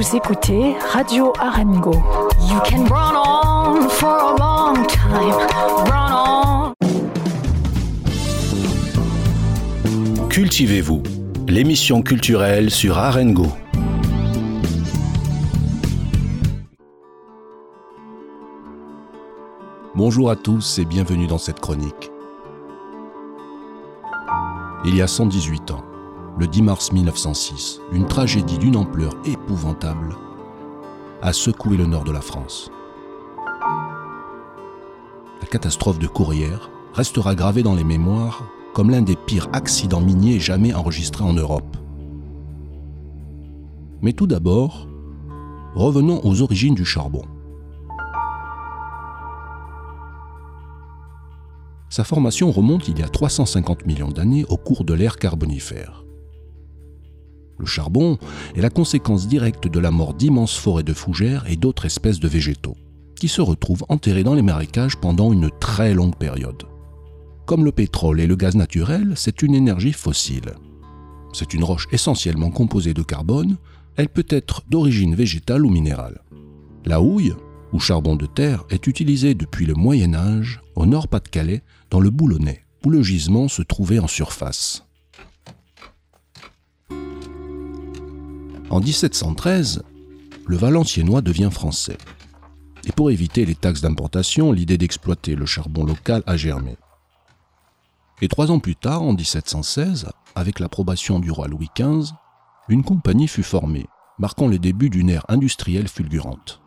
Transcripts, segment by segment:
Vous écoutez Radio Arango. You can run on for a long time. Run on. Cultivez-vous, l'émission culturelle sur Arango. Bonjour à tous et bienvenue dans cette chronique. Il y a 118 ans, le 10 mars 1906, une tragédie d'une ampleur épouvantable a secoué le nord de la France. La catastrophe de Courrières restera gravée dans les mémoires comme l'un des pires accidents miniers jamais enregistrés en Europe. Mais tout d'abord, revenons aux origines du charbon. Sa formation remonte il y a 350 millions d'années au cours de l'ère carbonifère. Le charbon est la conséquence directe de la mort d'immenses forêts de fougères et d'autres espèces de végétaux, qui se retrouvent enterrés dans les marécages pendant une très longue période. Comme le pétrole et le gaz naturel, c'est une énergie fossile. C'est une roche essentiellement composée de carbone, elle peut être d'origine végétale ou minérale. La houille, ou charbon de terre, est utilisée depuis le Moyen-Âge au Nord-Pas-de-Calais, dans le Boulonnais, où le gisement se trouvait en surface. En 1713, le Valenciennois devient français. Et pour éviter les taxes d'importation, l'idée d'exploiter le charbon local a germé. Et 3 ans plus tard, en 1716, avec l'approbation du roi Louis XV, une compagnie fut formée, marquant le début d'une ère industrielle fulgurante.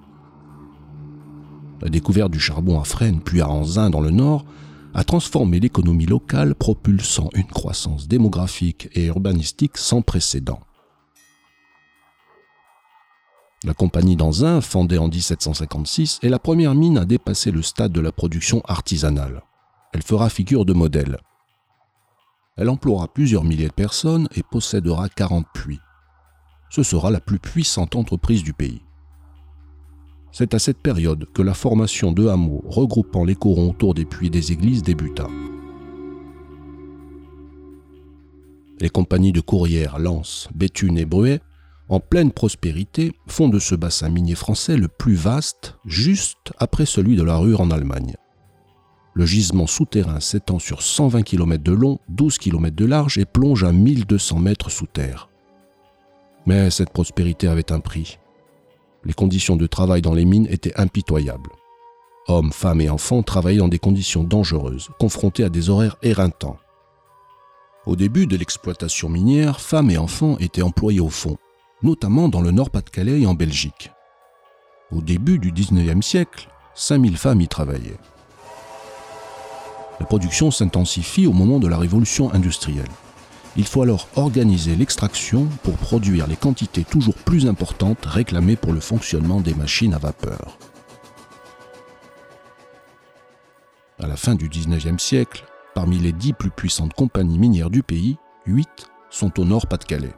La découverte du charbon à Fresnes puis à Anzin dans le Nord a transformé l'économie locale, propulsant une croissance démographique et urbanistique sans précédent. La compagnie d'Anzin, fondée en 1756, est la première mine à dépasser le stade de la production artisanale. Elle fera figure de modèle. Elle emploiera plusieurs milliers de personnes et possédera 40 puits. Ce sera la plus puissante entreprise du pays. C'est à cette période que la formation de hameaux regroupant les corons autour des puits et des églises débuta. Les compagnies de Courrières, Lens, Béthune et Bruay, en pleine prospérité, font de ce bassin minier français le plus vaste, juste après celui de la Ruhr en Allemagne. Le gisement souterrain s'étend sur 120 km de long, 12 km de large et plonge à 1200 mètres sous terre. Mais cette prospérité avait un prix. Les conditions de travail dans les mines étaient impitoyables. Hommes, femmes et enfants travaillaient dans des conditions dangereuses, confrontés à des horaires éreintants. Au début de l'exploitation minière, femmes et enfants étaient employés au fond, notamment dans le Nord-Pas-de-Calais et en Belgique. Au début du XIXe siècle, 5000 femmes y travaillaient. La production s'intensifie au moment de la révolution industrielle. Il faut alors organiser l'extraction pour produire les quantités toujours plus importantes réclamées pour le fonctionnement des machines à vapeur. À la fin du XIXe siècle, parmi les 10 plus puissantes compagnies minières du pays, 8 sont au Nord-Pas-de-Calais.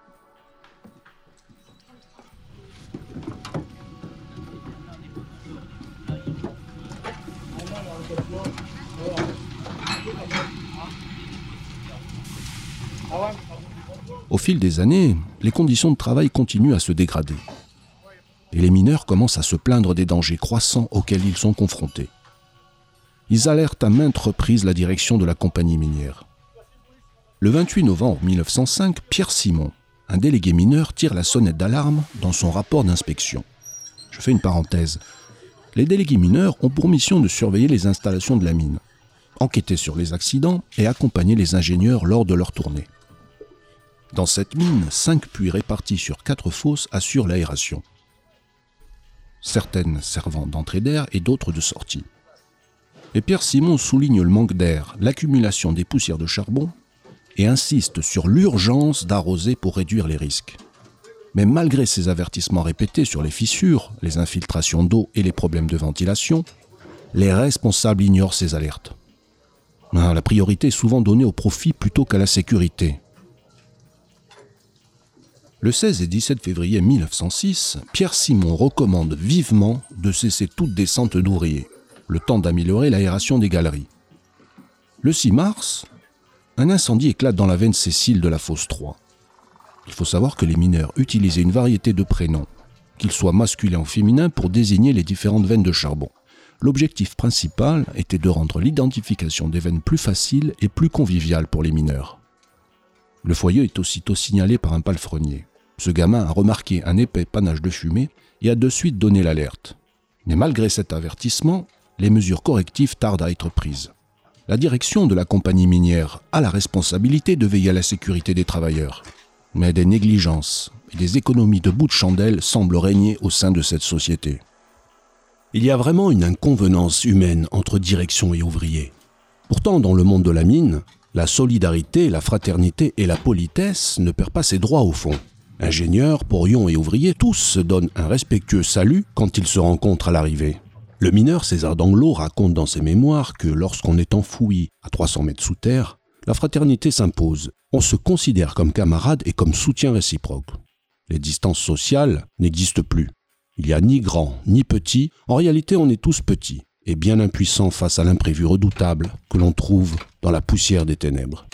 Au fil des années, les conditions de travail continuent à se dégrader. Et les mineurs commencent à se plaindre des dangers croissants auxquels ils sont confrontés. Ils alertent à maintes reprises la direction de la compagnie minière. Le 28 novembre 1905, Pierre Simon, un délégué mineur, tire la sonnette d'alarme dans son rapport d'inspection. Je fais une parenthèse. Les délégués mineurs ont pour mission de surveiller les installations de la mine, enquêter sur les accidents et accompagner les ingénieurs lors de leur tournée. Dans cette mine, 5 puits répartis sur 4 fosses assurent l'aération. Certaines servant d'entrée d'air et d'autres de sortie. Et Pierre Simon souligne le manque d'air, l'accumulation des poussières de charbon et insiste sur l'urgence d'arroser pour réduire les risques. Mais malgré ces avertissements répétés sur les fissures, les infiltrations d'eau et les problèmes de ventilation, les responsables ignorent ces alertes. La priorité est souvent donnée au profit plutôt qu'à la sécurité. Le 16 et 17 février 1906, Pierre Simon recommande vivement de cesser toute descente d'ouvriers, le temps d'améliorer l'aération des galeries. Le 6 mars, un incendie éclate dans la veine sessile de la fosse 3. Il faut savoir que les mineurs utilisaient une variété de prénoms, qu'ils soient masculins ou féminins, pour désigner les différentes veines de charbon. L'objectif principal était de rendre l'identification des veines plus facile et plus conviviale pour les mineurs. Le foyer est aussitôt signalé par un palefrenier. Ce gamin a remarqué un épais panache de fumée et a de suite donné l'alerte. Mais malgré cet avertissement, les mesures correctives tardent à être prises. La direction de la compagnie minière a la responsabilité de veiller à la sécurité des travailleurs. Mais des négligences et des économies de bout de chandelle semblent régner au sein de cette société. Il y a vraiment une inconvenance humaine entre direction et ouvriers. Pourtant, dans le monde de la mine, la solidarité, la fraternité et la politesse ne perdent pas ses droits au fond. Ingénieurs, porions et ouvriers, tous se donnent un respectueux salut quand ils se rencontrent à l'arrivée. Le mineur César Danglot raconte dans ses mémoires que lorsqu'on est enfoui à 300 mètres sous terre, la fraternité s'impose. On se considère comme camarades et comme soutien réciproque. Les distances sociales n'existent plus. Il n'y a ni grand ni petit, en réalité on est tous petits et bien impuissants face à l'imprévu redoutable que l'on trouve dans la poussière des ténèbres.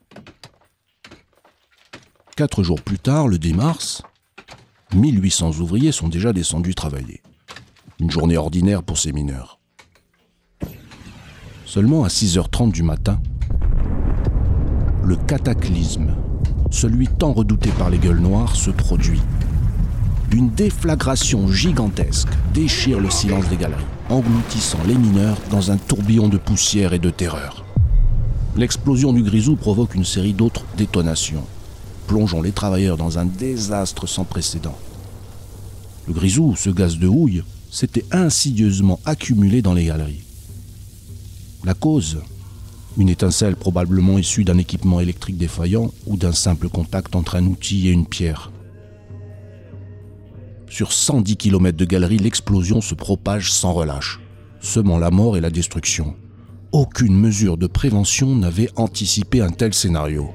4 jours plus tard, le 10 mars, 1800 ouvriers sont déjà descendus travailler. Une journée ordinaire pour ces mineurs. Seulement à 6h30 du matin, le cataclysme, celui tant redouté par les gueules noires, se produit. Une déflagration gigantesque déchire le silence des galeries, engloutissant les mineurs dans un tourbillon de poussière et de terreur. L'explosion du grisou provoque une série d'autres détonations, plongeant les travailleurs dans un désastre sans précédent. Le grisou, ce gaz de houille, s'était insidieusement accumulé dans les galeries. La cause ? Une étincelle probablement issue d'un équipement électrique défaillant ou d'un simple contact entre un outil et une pierre. Sur 110 km de galeries, l'explosion se propage sans relâche, semant la mort et la destruction. Aucune mesure de prévention n'avait anticipé un tel scénario.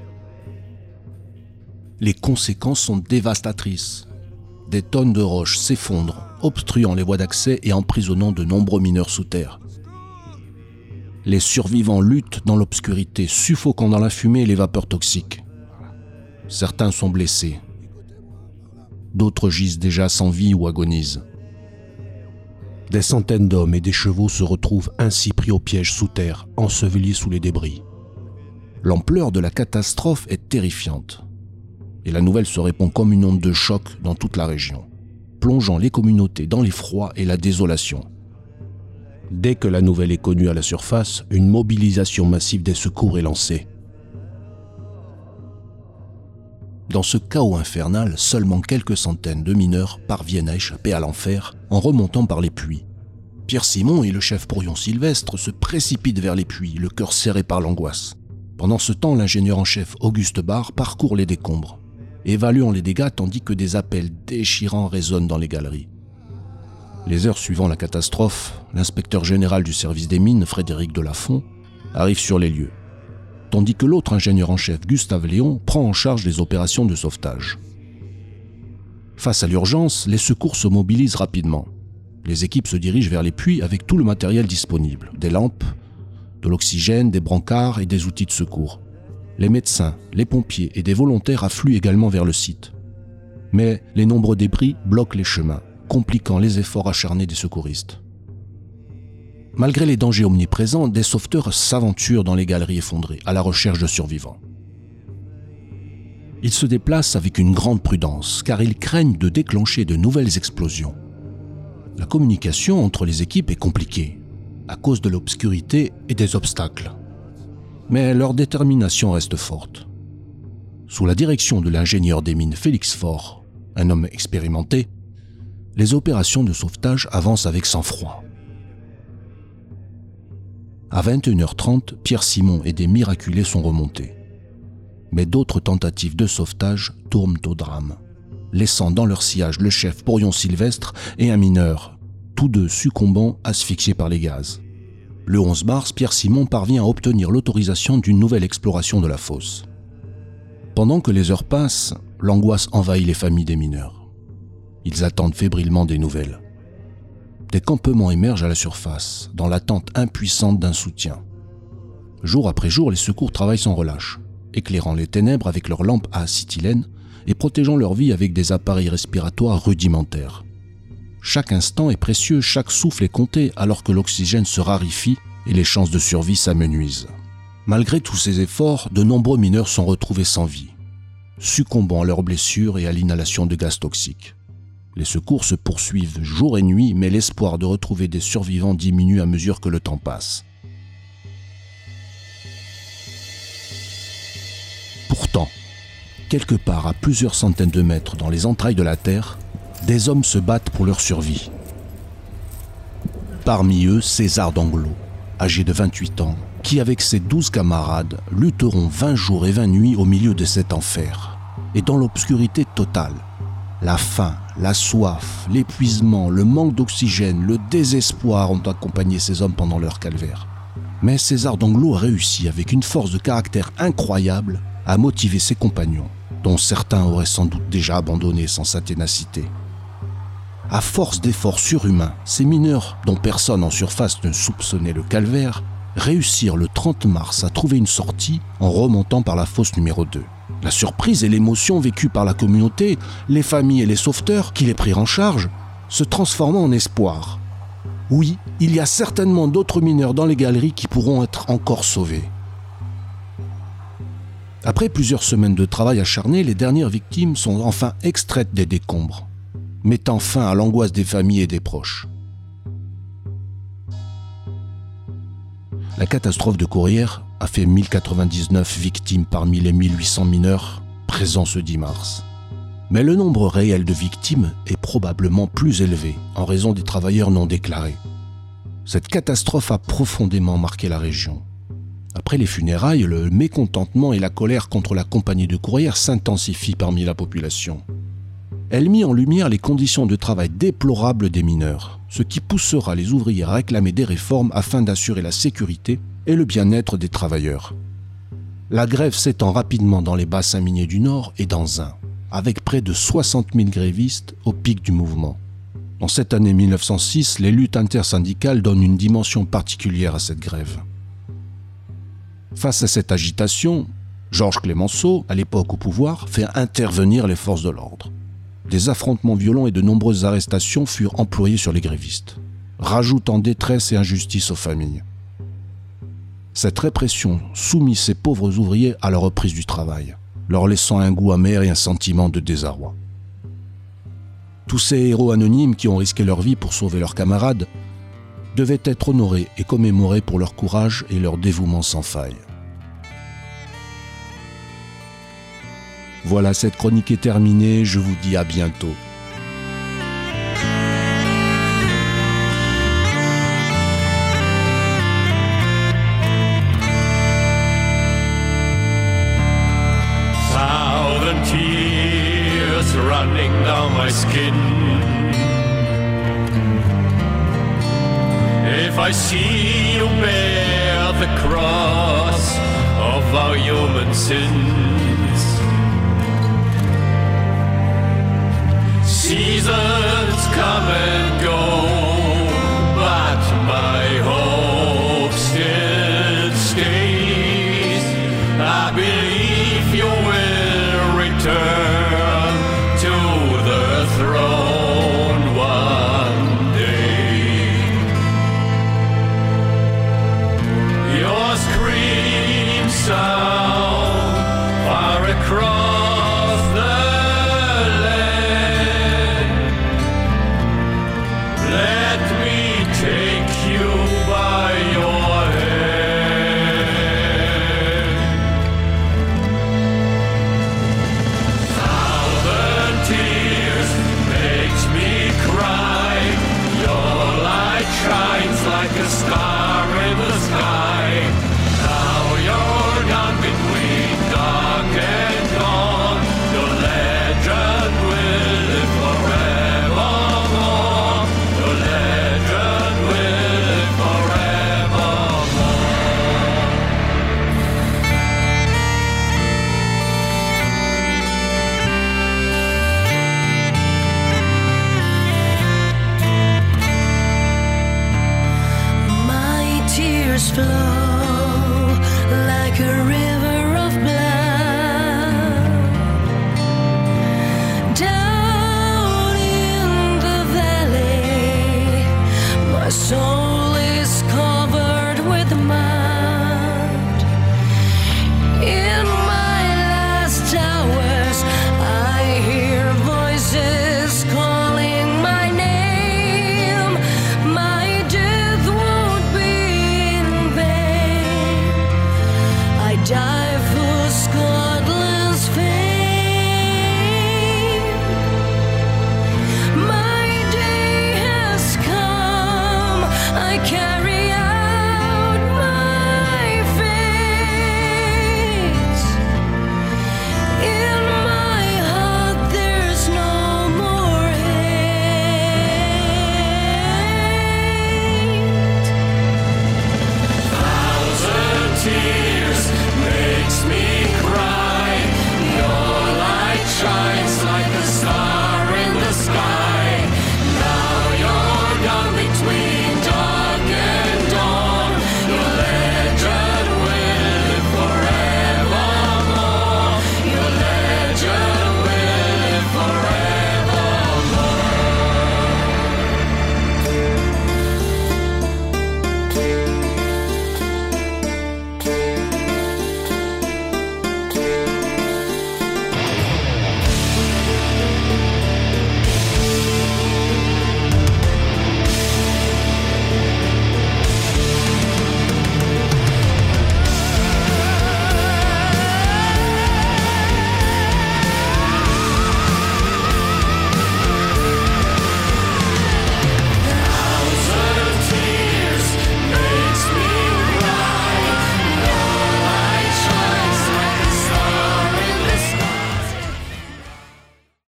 Les conséquences sont dévastatrices. Des tonnes de roches s'effondrent, obstruant les voies d'accès et emprisonnant de nombreux mineurs sous terre. Les survivants luttent dans l'obscurité, suffoquant dans la fumée et les vapeurs toxiques. Certains sont blessés. D'autres gisent déjà sans vie ou agonisent. Des centaines d'hommes et des chevaux se retrouvent ainsi pris au piège sous terre, ensevelis sous les débris. L'ampleur de la catastrophe est terrifiante. Et la nouvelle se répand comme une onde de choc dans toute la région, plongeant les communautés dans l'effroi et la désolation. Dès que la nouvelle est connue à la surface, une mobilisation massive des secours est lancée. Dans ce chaos infernal, seulement quelques centaines de mineurs parviennent à échapper à l'enfer en remontant par les puits. Pierre Simon et le chef porion Sylvestre se précipitent vers les puits, le cœur serré par l'angoisse. Pendant ce temps, l'ingénieur en chef Auguste Barre parcourt les décombres, évaluant les dégâts tandis que des appels déchirants résonnent dans les galeries. Les heures suivant la catastrophe, l'inspecteur général du service des mines, Frédéric Delafont, arrive sur les lieux, tandis que l'autre ingénieur en chef, Gustave Léon, prend en charge les opérations de sauvetage. Face à l'urgence, les secours se mobilisent rapidement. Les équipes se dirigent vers les puits avec tout le matériel disponible, des lampes, de l'oxygène, des brancards et des outils de secours. Les médecins, les pompiers et des volontaires affluent également vers le site. Mais les nombreux débris bloquent les chemins, compliquant les efforts acharnés des secouristes. Malgré les dangers omniprésents, des sauveteurs s'aventurent dans les galeries effondrées, à la recherche de survivants. Ils se déplacent avec une grande prudence, car ils craignent de déclencher de nouvelles explosions. La communication entre les équipes est compliquée, à cause de l'obscurité et des obstacles. Mais leur détermination reste forte. Sous la direction de l'ingénieur des mines Félix Faure, un homme expérimenté, les opérations de sauvetage avancent avec sang-froid. À 21h30, Pierre Simon et des miraculés sont remontés. Mais d'autres tentatives de sauvetage tournent au drame, laissant dans leur sillage le chef porion Sylvestre et un mineur, tous deux succombant asphyxiés par les gaz. Le 11 mars, Pierre Simon parvient à obtenir l'autorisation d'une nouvelle exploration de la fosse. Pendant que les heures passent, l'angoisse envahit les familles des mineurs. Ils attendent fébrilement des nouvelles. Des campements émergent à la surface, dans l'attente impuissante d'un soutien. Jour après jour, les secours travaillent sans relâche, éclairant les ténèbres avec leurs lampes à acétylène et protégeant leur vie avec des appareils respiratoires rudimentaires. Chaque instant est précieux, chaque souffle est compté alors que l'oxygène se raréfie et les chances de survie s'amenuisent. Malgré tous ces efforts, de nombreux mineurs sont retrouvés sans vie, succombant à leurs blessures et à l'inhalation de gaz toxiques. Les secours se poursuivent jour et nuit, mais l'espoir de retrouver des survivants diminue à mesure que le temps passe. Pourtant, quelque part à plusieurs centaines de mètres dans les entrailles de la Terre, des hommes se battent pour leur survie. Parmi eux, César d'Anglo, âgé de 28 ans, qui avec ses 12 camarades lutteront 20 jours et 20 nuits au milieu de cet enfer, et dans l'obscurité totale. La faim, la soif, l'épuisement, le manque d'oxygène, le désespoir ont accompagné ces hommes pendant leur calvaire. Mais César d'Anglo a réussi, avec une force de caractère incroyable, à motiver ses compagnons, dont certains auraient sans doute déjà abandonné sans sa ténacité. À force d'efforts surhumains, ces mineurs, dont personne en surface ne soupçonnait le calvaire, réussirent le 30 mars à trouver une sortie en remontant par la fosse numéro 2. La surprise et l'émotion vécues par la communauté, les familles et les sauveteurs qui les prirent en charge, se transformant en espoir. Oui, il y a certainement d'autres mineurs dans les galeries qui pourront être encore sauvés. Après plusieurs semaines de travail acharné, les dernières victimes sont enfin extraites des décombres, mettant fin à l'angoisse des familles et des proches. La catastrophe de Courrières a fait 1099 victimes parmi les 1800 mineurs présents ce 10 mars. Mais le nombre réel de victimes est probablement plus élevé en raison des travailleurs non déclarés. Cette catastrophe a profondément marqué la région. Après les funérailles, le mécontentement et la colère contre la compagnie de Courrières s'intensifient parmi la population. Elle mit en lumière les conditions de travail déplorables des mineurs, ce qui poussera les ouvriers à réclamer des réformes afin d'assurer la sécurité et le bien-être des travailleurs. La grève s'étend rapidement dans les bassins miniers du Nord et dans Ain, avec près de 60 000 grévistes au pic du mouvement. En cette année 1906, les luttes intersyndicales donnent une dimension particulière à cette grève. Face à cette agitation, Georges Clemenceau, à l'époque au pouvoir, fait intervenir les forces de l'ordre. Des affrontements violents et de nombreuses arrestations furent employés sur les grévistes, rajoutant détresse et injustice aux familles. Cette répression soumit ces pauvres ouvriers à la reprise du travail, leur laissant un goût amer et un sentiment de désarroi. Tous ces héros anonymes qui ont risqué leur vie pour sauver leurs camarades devaient être honorés et commémorés pour leur courage et leur dévouement sans faille. Voilà, cette chronique est terminée, je vous dis à bientôt. Thousand tears running down my skin. If I see you bear the cross of our human sins, seasons come and go, but my hope still stays. I believe you will return to the throne one day. Your scream sound far across the flow